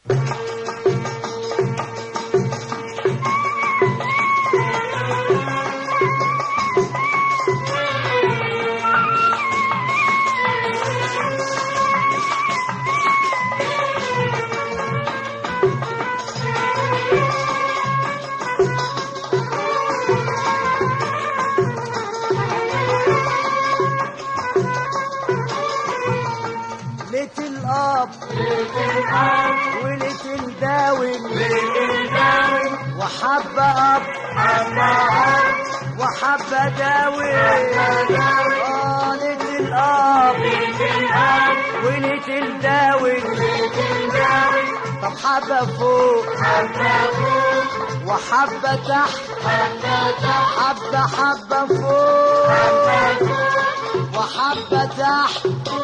ليت الاب وليت الداوي وحب اب وحب داوي. ليت الاب وليت الداوي طب حب فوق وحب تحت حب فوق وحب تحت